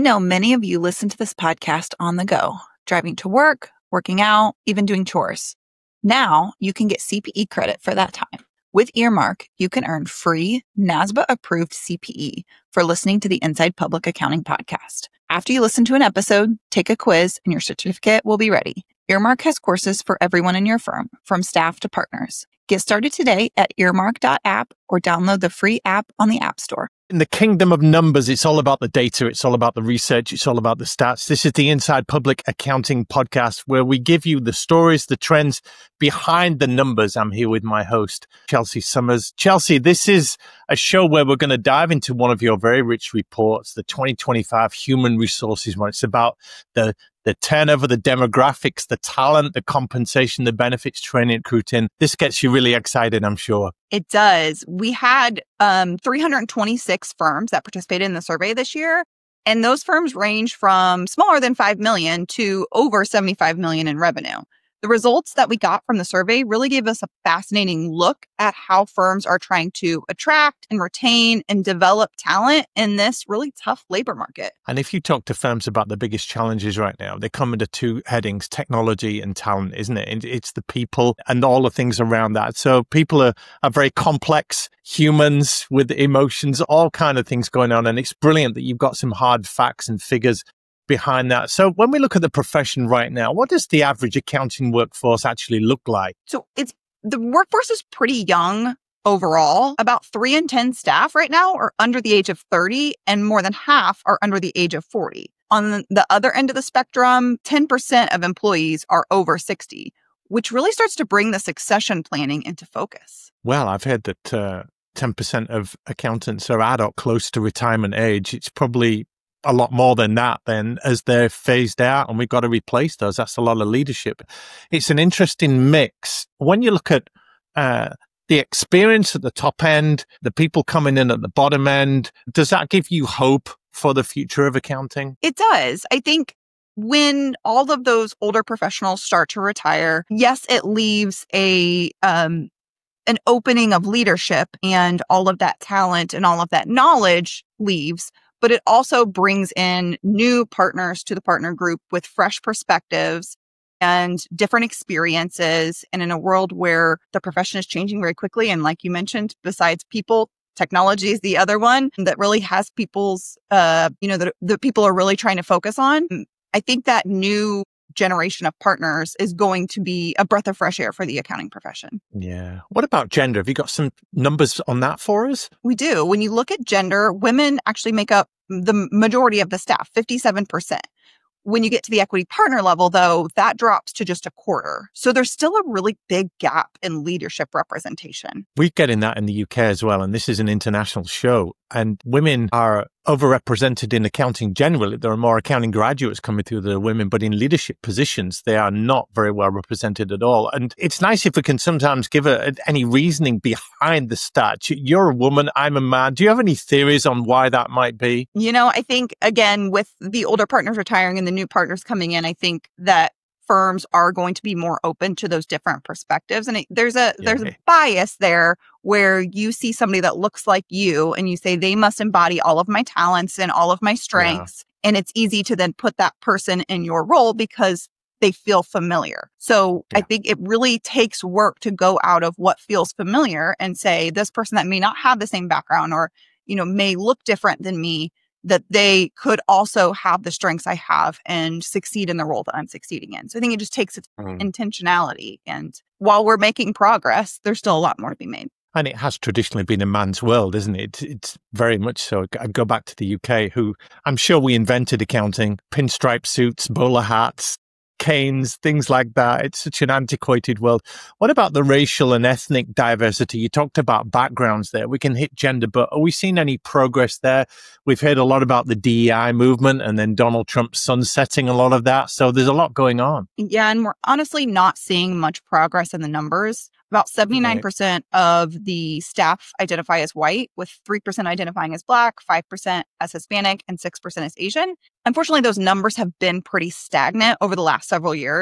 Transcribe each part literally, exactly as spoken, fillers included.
know many of you listen to this podcast on the go, driving to work, working out, even doing chores. Now you can get C P E credit for that time. With Earmark, you can earn free NASBA-approved C P E for listening to the Inside Public Accounting podcast. After you listen to an episode, take a quiz, and your certificate will be ready. Earmark has courses for everyone in your firm, from staff to partners. Get started today at earmark dot app or download the free app on the App Store. In the kingdom of numbers, it's all about the data. It's all about the research. It's all about the stats. This is the Inside Public Accounting podcast, where we give you the stories, the trends behind the numbers. I'm here with my host, Chelsea Summers. Chelsea, this is a show where we're going to dive into one of your very rich reports, the twenty twenty-five Human Resources one. It's about the the turnover, the demographics, the talent, the compensation, the benefits, training, recruiting. This gets you really excited, I'm sure. It does. We had um, three hundred twenty-six firms that participated in the survey this year, and those firms range from smaller than five million dollars to over seventy-five million dollars in revenue. The results that we got from the survey really gave us a fascinating look at how firms are trying to attract and retain and develop talent in this really tough labor market. And if you talk to firms about the biggest challenges right now, they come under two headings, technology and talent, isn't it? It's the people and all the things around that. So people are, are very complex humans with emotions, all kind of things going on. And it's brilliant that you've got some hard facts and figures behind that. So when we look at the profession right now, what does the average accounting workforce actually look like? So it's the workforce is pretty young overall. About three in ten staff right now are under the age of thirty, and more than half are under the age of forty. On the other end of the spectrum, ten percent of employees are over sixty, which really starts to bring the succession planning into focus. Well, I've heard that uh, ten percent of accountants are at or close to retirement age. It's probably a lot more than that then as they're phased out, and we've got to replace those. That's a lot of leadership. It's an interesting mix. When you look at uh, the experience at the top end, the people coming in at the bottom end, does that give you hope for the future of accounting? It does. I think when all of those older professionals start to retire, yes, it leaves a um, an opening of leadership, and all of that talent and all of that knowledge leaves. But it also brings in new partners to the partner group with fresh perspectives and different experiences. And in a world where the profession is changing very quickly, and like you mentioned, besides people, technology is the other one that really has people's, uh, you know, that the people are really trying to focus on. I think that new generation of partners is going to be a breath of fresh air for the accounting profession. Yeah. What about gender? Have you got some numbers on that for us? We do. When you look at gender, women actually make up the majority of the staff, fifty-seven percent. When you get to the equity partner level, though, that drops to just a quarter. So there's still a really big gap in leadership representation. We're getting that in the U K as well, and this is an international show. And women are overrepresented in accounting generally. There are more accounting graduates coming through than women, but in leadership positions, they are not very well represented at all. And it's nice if we can sometimes give a, any reasoning behind the stats. You're a woman, I'm a man. Do you have any theories on why that might be? You know, I think, again, with the older partners retiring and the new partners coming in, I think that firms are going to be more open to those different perspectives. And it, there's a yeah. there's a bias there where you see somebody that looks like you and you say they must embody all of my talents and all of my strengths. Yeah. And it's easy to then put that person in your role because they feel familiar. So yeah. I think it really takes work to go out of what feels familiar and say this person that may not have the same background or, you know, may look different than me, that they could also have the strengths I have and succeed in the role that I'm succeeding in. So I think it just takes its mm. intentionality. And while we're making progress, there's still a lot more to be made. And it has traditionally been a man's world, isn't it? It's very much so. I go back to the U K, who I'm sure we invented accounting, pinstripe suits, bowler hats, canes, things like that. It's such an antiquated world. What about the racial and ethnic diversity? You talked about backgrounds there. We can hit gender, but are we seeing any progress there? We've heard a lot about the D E I movement and then Donald Trump sunsetting a lot of that. So there's a lot going on. Yeah, and we're honestly not seeing much progress in the numbers. About seventy-nine percent right. of the staff identify as white, with three percent identifying as Black, five percent as Hispanic, and six percent as Asian. Unfortunately, those numbers have been pretty stagnant over the last several years.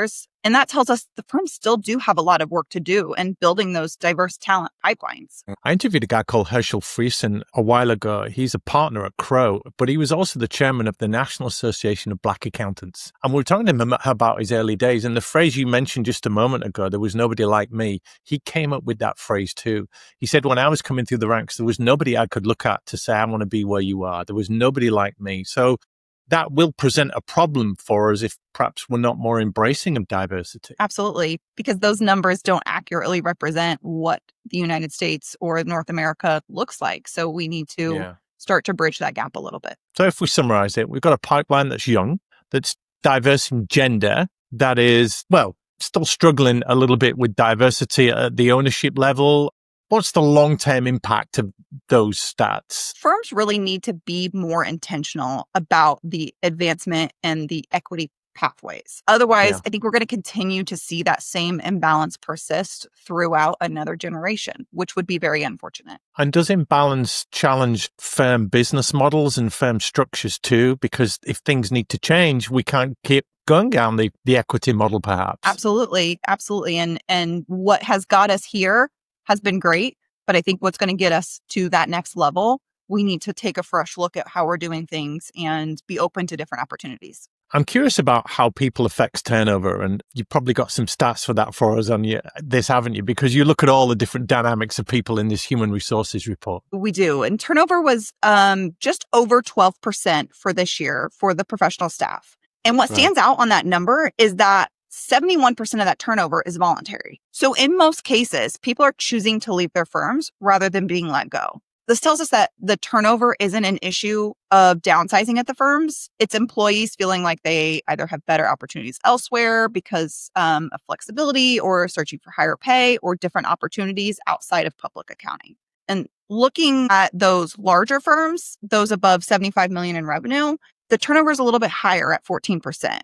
And that tells us the firms still do have a lot of work to do in building those diverse talent pipelines. I interviewed a guy called Herschel Friesen a while ago. He's a partner at Crowe, but he was also the chairman of the National Association of Black Accountants. And we were talking to him about his early days. And the phrase you mentioned just a moment ago, there was nobody like me, he came up with that phrase too. He said, when I was coming through the ranks, there was nobody I could look at to say, I want to be where you are. There was nobody like me. So that will present a problem for us if perhaps we're not more embracing of diversity. Absolutely, because those numbers don't accurately represent what the United States or North America looks like. So we need to yeah. start to bridge that gap a little bit. So if we summarize it, we've got a pipeline that's young, that's diverse in gender, that is, well, still struggling a little bit with diversity at the ownership level. What's the long-term impact of those stats? Firms really need to be more intentional about the advancement and the equity pathways. Otherwise, yeah. I think we're going to continue to see that same imbalance persist throughout another generation, which would be very unfortunate. And does imbalance challenge firm business models and firm structures too? Because if things need to change, we can't keep going down the, the equity model, perhaps. Absolutely. Absolutely. And, and what has got us here has been great, but I think what's going to get us to that next level, we need to take a fresh look at how we're doing things and be open to different opportunities. I'm curious about how people affects turnover, and you've probably got some stats for that for us on your, this, haven't you? Because you look at all the different dynamics of people in this human resources report. We do. And turnover was um, just over twelve percent for this year for the professional staff. And what stands right. out on that number is that seventy-one percent of that turnover is voluntary. So in most cases, people are choosing to leave their firms rather than being let go. This tells us that the turnover isn't an issue of downsizing at the firms. It's employees feeling like they either have better opportunities elsewhere because um, of flexibility or searching for higher pay or different opportunities outside of public accounting. And looking at those larger firms, those above seventy-five million in revenue, the turnover is a little bit higher at fourteen percent.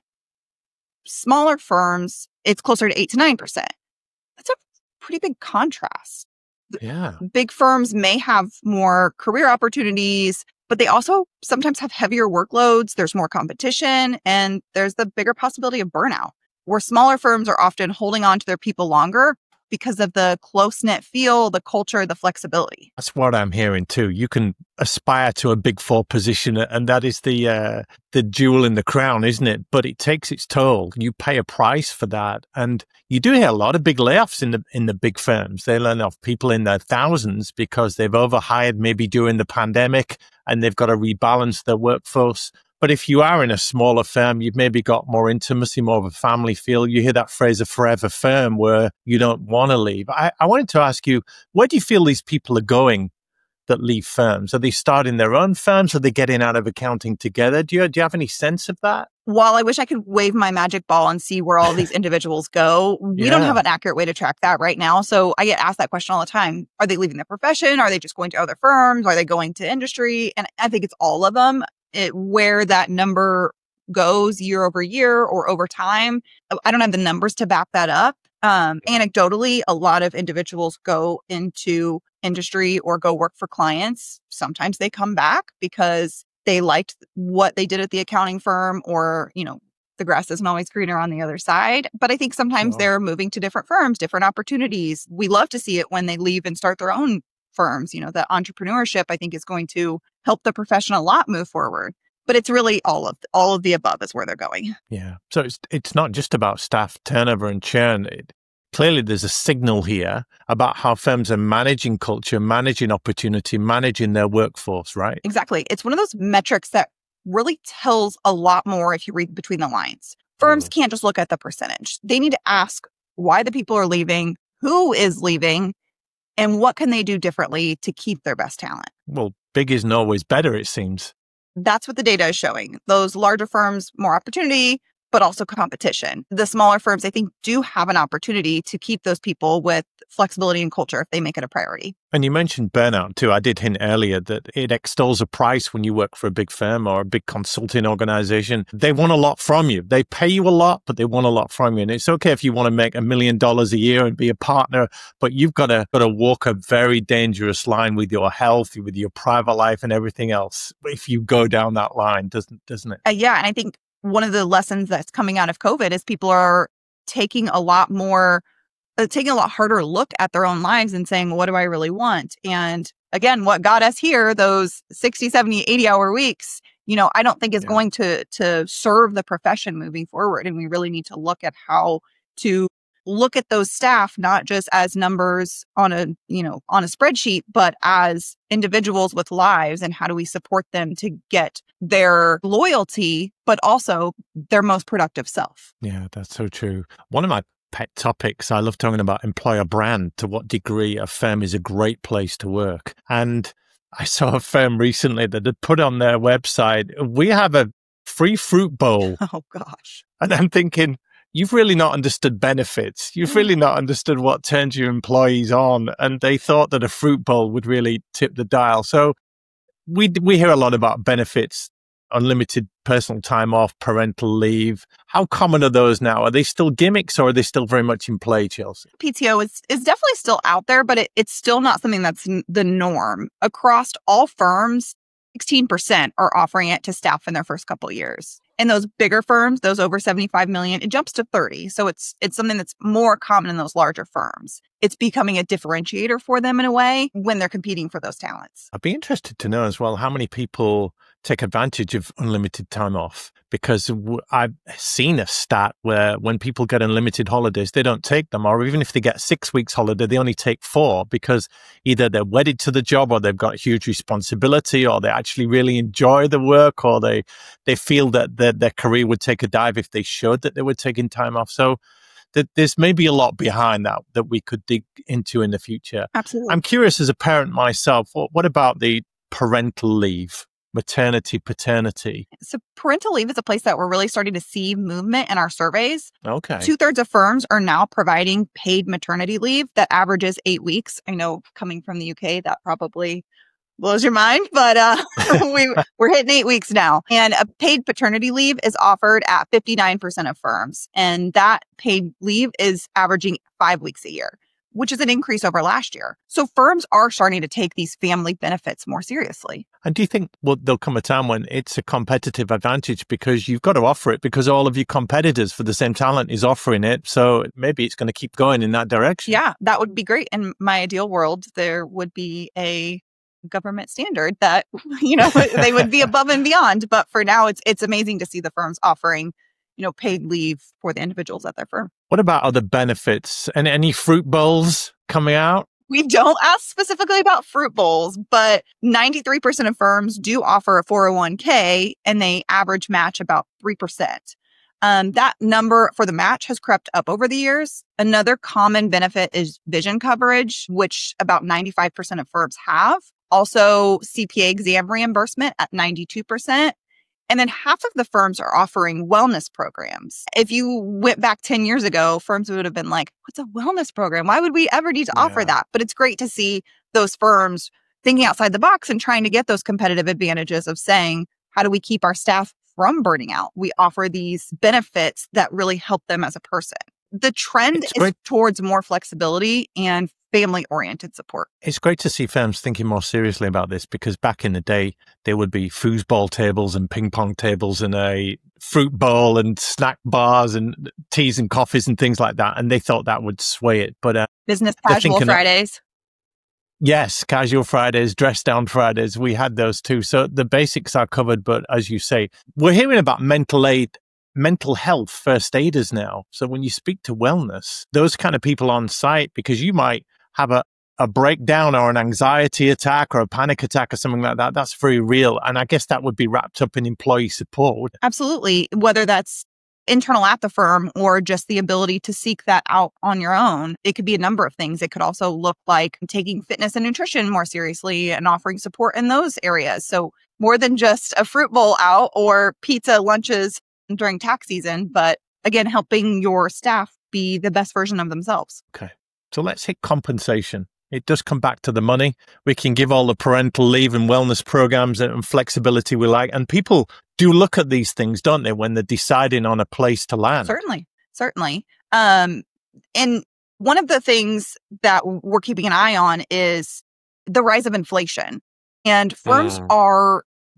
Smaller firms, it's closer to eight to nine percent. That's a pretty big contrast. Yeah. Big firms may have more career opportunities, but they also sometimes have heavier workloads. There's more competition, and there's the bigger possibility of burnout, where smaller firms are often holding on to their people longer because of the close-knit feel, the culture, the flexibility. That's what I'm hearing too. You can aspire to a big four position, and that is the uh, the jewel in the crown, isn't it? But it takes its toll. You pay a price for that. And you do hear a lot of big layoffs in the in the big firms. They lay off people in their thousands because they've overhired maybe during the pandemic and they've got to rebalance their workforce. But if you are in a smaller firm, you've maybe got more intimacy, more of a family feel. You hear that phrase, a forever firm, where you don't want to leave. I, I wanted to ask you, where do you feel these people are going that leave firms? Are they starting their own firms? Are they getting out of accounting together? Do you, do you have any sense of that? While I wish I could wave my magic ball and see where all these individuals go, we yeah. don't have an accurate way to track that right now. So I get asked that question all the time. Are they leaving their profession? Are they just going to other firms? Are they going to industry? And I think it's all of them. It, where that number goes year over year or over time, I don't have the numbers to back that up. Um, anecdotally, a lot of individuals go into industry or go work for clients. Sometimes they come back because they liked what they did at the accounting firm, or, you know, the grass isn't always greener on the other side. But I think sometimes sure. they're moving to different firms, different opportunities. We love to see it when they leave and start their own firms. You know, the entrepreneurship, I think, is going to help the profession a lot move forward. But it's really all of all of the above is where they're going. Yeah. So it's it's not just about staff turnover and churn. It, clearly, there's a signal here about how firms are managing culture, managing opportunity, managing their workforce, right? Exactly. It's one of those metrics that really tells a lot more if you read between the lines. Firms mm. can't just look at the percentage. They need to ask why the people are leaving, who is leaving, and what can they do differently to keep their best talent? Well, big isn't always better, it seems. That's what the data is showing. Those larger firms, more opportunity, but also competition. The smaller firms, I think, do have an opportunity to keep those people with flexibility and culture if they make it a priority. And you mentioned burnout too. I did hint earlier that it extols a price when you work for a big firm or a big consulting organization. They want a lot from you. They pay you a lot, but they want a lot from you. And it's okay if you want to make a million dollars a year and be a partner, but you've got to, got to walk a very dangerous line with your health, with your private life and everything else if you go down that line, doesn't, doesn't it? Uh, yeah. And I think one of the lessons that's coming out of COVID is people are taking a lot more, uh, taking a lot harder look at their own lives and saying, what do I really want? And again, what got us here, those sixty, seventy, eighty hour weeks, you know, I don't think is yeah. going to to serve the profession moving forward. And we really need to look at how to look at those staff, not just as numbers on a, you know, on a spreadsheet, but as individuals with lives, and how do we support them to get their loyalty, but also their most productive self. Yeah, that's so true. One of my pet topics, I love talking about employer brand, to what degree a firm is a great place to work. And I saw a firm recently that had put on their website, we have a free fruit bowl. Oh, gosh. And I'm thinking, you've really not understood benefits. You've really not understood what turns your employees on. And they thought that a fruit bowl would really tip the dial. So we we hear a lot about benefits, unlimited personal time off, parental leave. How common are those now? Are they still gimmicks, or are they still very much in play, Chelsea? P T O is, is definitely still out there, but it, it's still not something that's n- the norm. Across all firms, sixteen percent are offering it to staff in their first couple of years. In those bigger firms, those over seventy-five million, it jumps to thirty. So it's it's something that's more common in those larger firms. It's becoming a differentiator for them in a way when they're competing for those talents. I'd be interested to know as well how many people take advantage of unlimited time off, because I've seen a stat where when people get unlimited holidays, they don't take them, or even if they get six weeks holiday, they only take four, because either they're wedded to the job, or they've got huge responsibility, or they actually really enjoy the work, or they they feel that their, their career would take a dive if they showed that they were taking time off. So that there's maybe a lot behind that that we could dig into in the future. Absolutely. I'm curious, as a parent myself, what, what about the parental leave? Maternity, paternity. So parental leave is a place that we're really starting to see movement in our surveys. Okay. Two thirds of firms are now providing paid maternity leave that averages eight weeks. I know, coming from the U K, that probably blows your mind, but uh, we, we're hitting eight weeks now. And a paid paternity leave is offered at fifty-nine percent of firms. And that paid leave is averaging five weeks a year, which is an increase over last year. So firms are starting to take these family benefits more seriously. And do you think, well, there'll come a time when it's a competitive advantage, because you've got to offer it, because all of your competitors for the same talent is offering it. So maybe it's going to keep going in that direction. Yeah, that would be great. In my ideal world, there would be a government standard that, you know, they would be above and beyond. But for now, it's it's amazing to see the firms offering, you know, paid leave for the individuals at their firm. What about other benefits? And any fruit bowls coming out? We don't ask specifically about fruit bowls, but ninety-three percent of firms do offer a four oh one k, and they average match about three percent. Um, that number for the match has crept up over the years. Another common benefit is vision coverage, which about ninety-five percent of firms have. Also, C P A exam reimbursement at ninety-two percent. And then half of the firms are offering wellness programs. If you went back ten years ago, firms would have been like, what's a wellness program? Why would we ever need to yeah. offer that? But it's great to see those firms thinking outside the box and trying to get those competitive advantages of saying, how do we keep our staff from burning out? We offer these benefits that really help them as a person. The trend it's is great. towards more flexibility and family-oriented support. It's great to see firms thinking more seriously about this, because back in the day, there would be foosball tables and ping pong tables and a fruit bowl and snack bars and teas and coffees and things like that. And they thought that would sway it. But uh, business casual Fridays. That, yes, casual Fridays, dress down Fridays. We had those too. So the basics are covered. But as you say, we're hearing about mental aid, mental health first aiders now. So when you speak to wellness, those kind of people on site, because you might have a, a breakdown or an anxiety attack or a panic attack or something like that, that's very real. And I guess that would be wrapped up in employee support. Absolutely. Whether that's internal at the firm or just the ability to seek that out on your own. It could be a number of things. It could also look like taking fitness and nutrition more seriously and offering support in those areas. So more than just a fruit bowl out or pizza lunches during tax season, but again, helping your staff be the best version of themselves. Okay. So let's hit compensation. It does come back to the money. We can give all the parental leave and wellness programs and flexibility we like. And people do look at these things, don't they, when they're deciding on a place to land? Certainly. Certainly. Um, and one of the things that we're keeping an eye on is the rise of inflation. And firms mm. are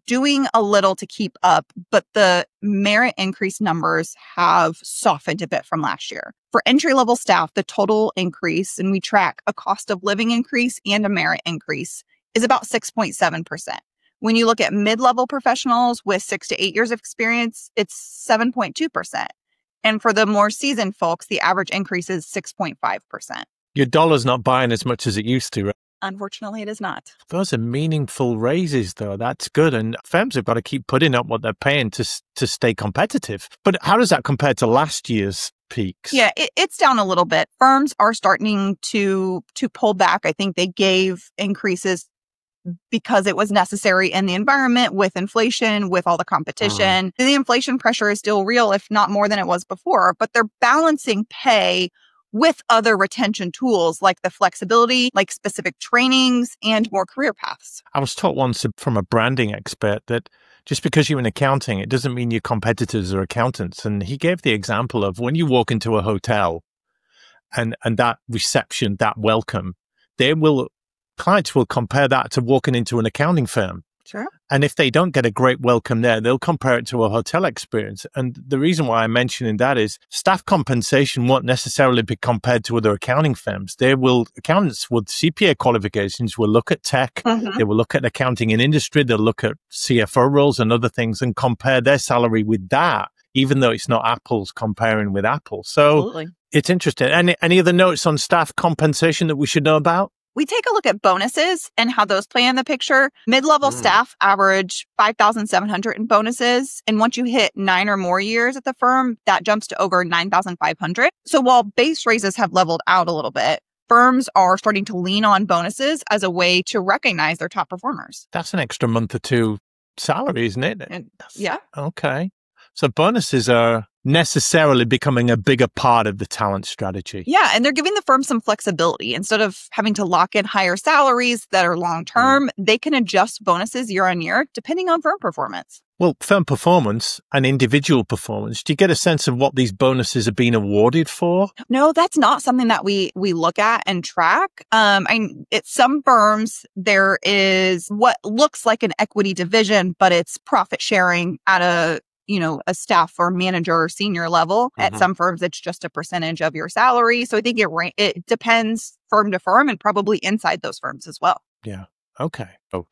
doing a little to keep up, but the merit increase numbers have softened a bit from last year. For entry-level staff, the total increase, and we track a cost of living increase and a merit increase, is about six point seven percent. When you look at mid-level professionals with six to eight years of experience, it's seven point two percent. And for the more seasoned folks, the average increase is six point five percent. Your dollar's not buying as much as it used to, right? Unfortunately, it is not. Those are meaningful raises, though. That's good. And firms have got to keep putting up what they're paying to to stay competitive. But how does that compare to last year's peaks? Yeah, it, it's down a little bit. Firms are starting to to pull back. I think they gave increases because it was necessary in the environment with inflation, with all the competition. Mm. The inflation pressure is still real, if not more than it was before, but they're balancing pay with other retention tools like the flexibility, like specific trainings and more career paths. I was taught once from a branding expert that just because you're in accounting, it doesn't mean your competitors are accountants. And he gave the example of when you walk into a hotel and, and that reception, that welcome, they will, clients will compare that to walking into an accounting firm. Sure. And if they don't get a great welcome there, they'll compare it to a hotel experience. And the reason why I'm mentioning that is staff compensation won't necessarily be compared to other accounting firms. They will, accountants with C P A qualifications will look at tech, mm-hmm. they will look at accounting and industry, they'll look at C F O roles and other things and compare their salary with that, even though it's not apples comparing with apples. So Absolutely. It's interesting. Any, any other notes on staff compensation that we should know about? We take a look at bonuses and how those play in the picture. Mid-level mm. staff average five thousand seven hundred in bonuses. And once you hit nine or more years at the firm, that jumps to over nine thousand five hundred. So while base raises have leveled out a little bit, firms are starting to lean on bonuses as a way to recognize their top performers. That's an extra month or two salary, isn't it? And, yeah. Okay. So bonuses are necessarily becoming a bigger part of the talent strategy. Yeah, and they're giving the firm some flexibility. Instead of having to lock in higher salaries that are long-term, mm. they can adjust bonuses year on year depending on firm performance. Well, firm performance and individual performance, do you get a sense of what these bonuses are being awarded for? No, that's not something that we we look at and track. Um, I, at some firms, there is what looks like an equity division, but it's profit sharing at a you know, a staff or manager or senior level. Mm-hmm. At some firms, it's just a percentage of your salary. So I think it it depends firm to firm and probably inside those firms as well. Yeah. Okay. So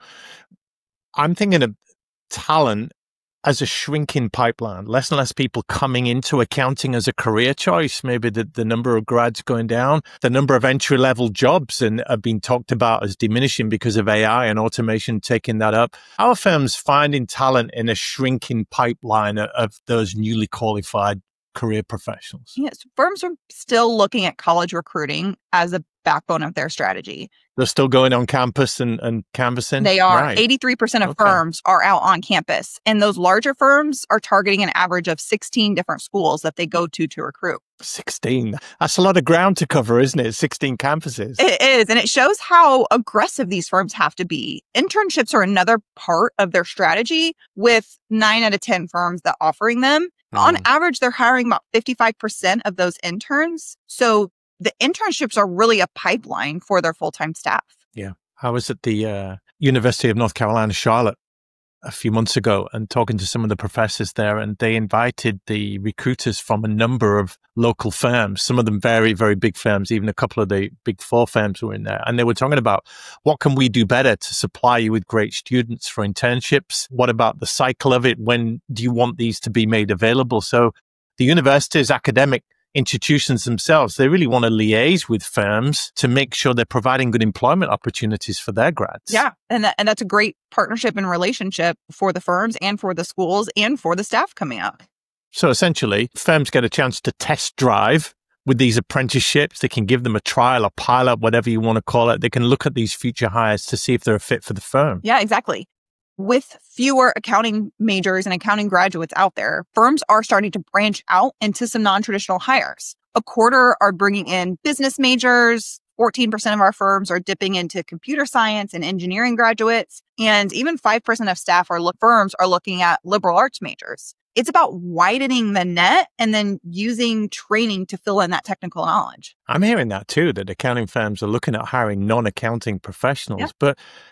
I'm thinking of talent as a shrinking pipeline, less and less people coming into accounting as a career choice. Maybe the, the number of grads going down, the number of entry-level jobs and are being talked about as diminishing because of A I and automation taking that up. How are firms finding talent in a shrinking pipeline of, of those newly qualified career professionals? Yes, firms are still looking at college recruiting as a backbone of their strategy. They're still going on campus and, and canvassing? They are. Right. eighty-three percent of okay. firms are out on campus. And those larger firms are targeting an average of sixteen different schools that they go to to recruit. sixteen. That's a lot of ground to cover, isn't it? sixteen campuses. It is. And it shows how aggressive these firms have to be. Internships are another part of their strategy, with nine out of ten firms that offering them. Mm. On average, they're hiring about fifty-five percent of those interns. So the internships are really a pipeline for their full-time staff. Yeah. I was at the uh, University of North Carolina, Charlotte, a few months ago and talking to some of the professors there, and they invited the recruiters from a number of local firms, some of them very, very big firms, even a couple of the big four firms were in there. And they were talking about what can we do better to supply you with great students for internships? What about the cycle of it? When do you want these to be made available? So the universities, academic institutions themselves, they really want to liaise with firms to make sure they're providing good employment opportunities for their grads. Yeah, and that, and that's a great partnership and relationship for the firms and for the schools and for the staff coming up. So essentially, firms get a chance to test drive with these apprenticeships. They can give them a trial, a pilot, whatever you want to call it. They can look at these future hires to see if they're a fit for the firm. Yeah, exactly. With fewer accounting majors and accounting graduates out there, firms are starting to branch out into some non-traditional hires. A quarter are bringing in business majors. fourteen percent of our firms are dipping into computer science and engineering graduates. And even five percent of staff are look, firms are looking at liberal arts majors. It's about widening the net and then using training to fill in that technical knowledge. I'm hearing that too, that accounting firms are looking at hiring non-accounting professionals. Yeah. But th-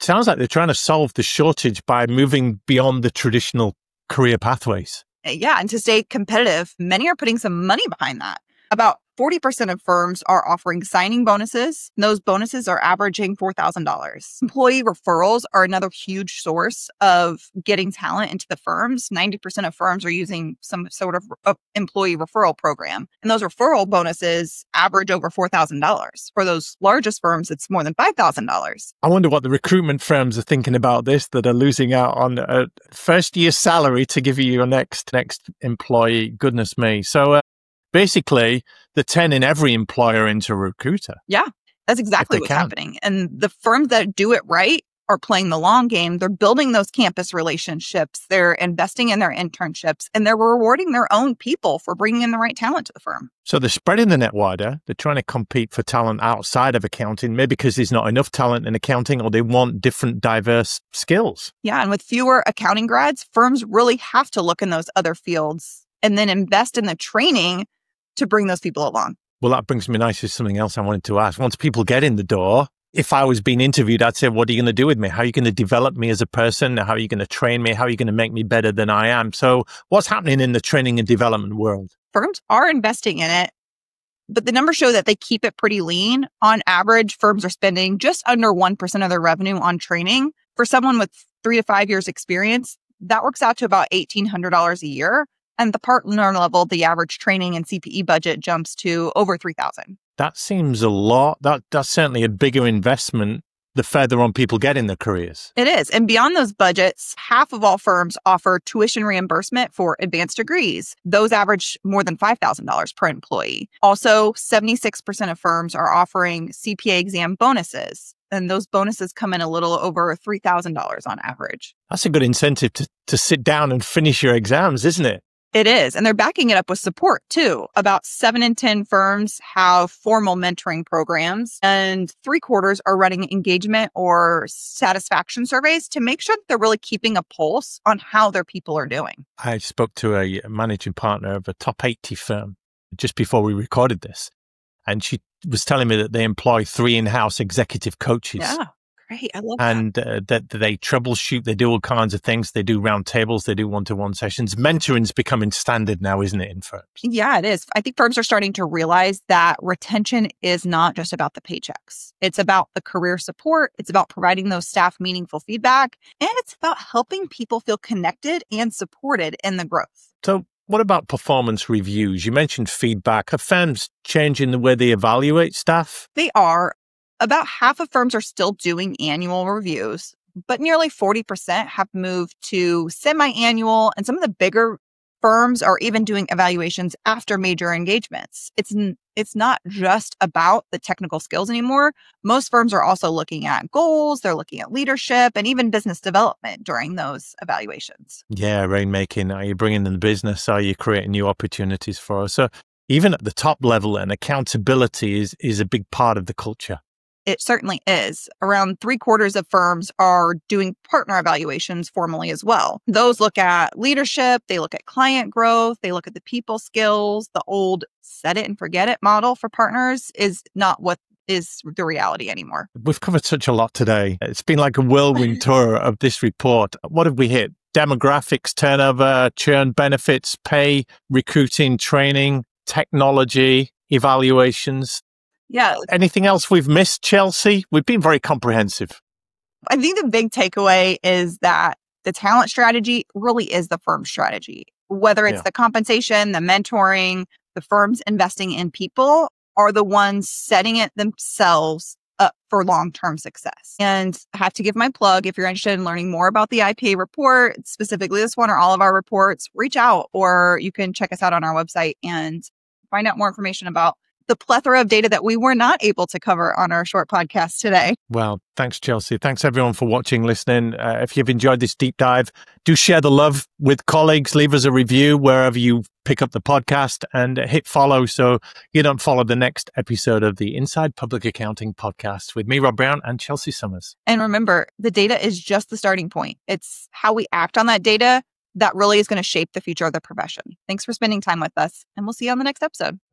Sounds like they're trying to solve the shortage by moving beyond the traditional career pathways. Yeah, and to stay competitive, many are putting some money behind that. About forty percent of firms are offering signing bonuses. And those bonuses are averaging four thousand dollars. Employee referrals are another huge source of getting talent into the firms. ninety percent of firms are using some sort of uh, employee referral program. And those referral bonuses average over four thousand dollars. For those largest firms, it's more than five thousand dollars. I wonder what the recruitment firms are thinking about this, that are losing out on a first year salary to give you your next, next employee. Goodness me. So, uh, basically, the ten in every employer into a recruiter. Yeah, that's exactly what's can. happening. And the firms that do it right are playing the long game. They're building those campus relationships. They're investing in their internships, and they're rewarding their own people for bringing in the right talent to the firm. So they're spreading the net wider. They're trying to compete for talent outside of accounting, maybe because there's not enough talent in accounting, or they want different diverse skills. Yeah, and with fewer accounting grads, firms really have to look in those other fields and then invest in the training to bring those people along. Well, that brings me nicely to something else I wanted to ask. Once people get in the door, if I was being interviewed, I'd say, what are you going to do with me? How are you going to develop me as a person? How are you going to train me? How are you going to make me better than I am? So what's happening in the training and development world? Firms are investing in it, but the numbers show that they keep it pretty lean. On average, firms are spending just under one percent of their revenue on training. For someone with three to five years experience, that works out to about eighteen hundred dollars a year. And the partner level, the average training and C P E budget jumps to over three thousand dollars. That seems a lot. That That's certainly a bigger investment the further on people get in their careers. It is. And beyond those budgets, half of all firms offer tuition reimbursement for advanced degrees. Those average more than five thousand dollars per employee. Also, seventy-six percent of firms are offering C P A exam bonuses. And those bonuses come in a little over three thousand dollars on average. That's a good incentive to, to sit down and finish your exams, isn't it? It is. And they're backing it up with support too. About seven in ten firms have formal mentoring programs, and three quarters are running engagement or satisfaction surveys to make sure that they're really keeping a pulse on how their people are doing. I spoke to a managing partner of a top eighty firm just before we recorded this, and she was telling me that they employ three in-house executive coaches. Yeah. Great. I love and, that. And uh, that they troubleshoot, they do all kinds of things. They do round tables, they do one-to-one sessions. Mentoring's becoming standard now, isn't it, in firms? Yeah, it is. I think firms are starting to realize that retention is not just about the paychecks. It's about the career support. It's about providing those staff meaningful feedback. And it's about helping people feel connected and supported in the growth. So what about performance reviews? You mentioned feedback. Are firms changing the way they evaluate staff? They are. About half of firms are still doing annual reviews, but nearly forty percent have moved to semi-annual, and some of the bigger firms are even doing evaluations after major engagements. It's n- it's not just about the technical skills anymore. Most firms are also looking at goals, they're looking at leadership, and even business development during those evaluations. Yeah, rainmaking. Are you bringing in the business? Are you creating new opportunities for us? So even at the top level, and accountability is is a big part of the culture. It certainly is. Around three quarters of firms are doing partner evaluations formally as well. Those look at leadership, they look at client growth, they look at the people skills. The old set it and forget it model for partners is not what is the reality anymore. We've covered such a lot today. It's been like a whirlwind tour of this report. What have we hit? Demographics, turnover, churn, benefits, pay, recruiting, training, technology, evaluations. Yeah. Anything else we've missed, Chelsea? We've been very comprehensive. I think the big takeaway is that the talent strategy really is the firm strategy. Whether it's yeah. the compensation, the mentoring, the firms investing in people are the ones setting it themselves up for long-term success. And I have to give my plug. If you're interested in learning more about the I P A report, specifically this one or all of our reports, reach out, or you can check us out on our website and find out more information about the plethora of data that we were not able to cover on our short podcast today. Well, thanks, Chelsea. Thanks, everyone, for watching, listening. Uh, if you've enjoyed this deep dive, do share the love with colleagues. Leave us a review wherever you pick up the podcast, and hit follow so you don't follow the next episode of the Inside Public Accounting podcast with me, Rob Brown, and Chelsea Summers. And remember, the data is just the starting point. It's how we act on that data that really is going to shape the future of the profession. Thanks for spending time with us, and we'll see you on the next episode.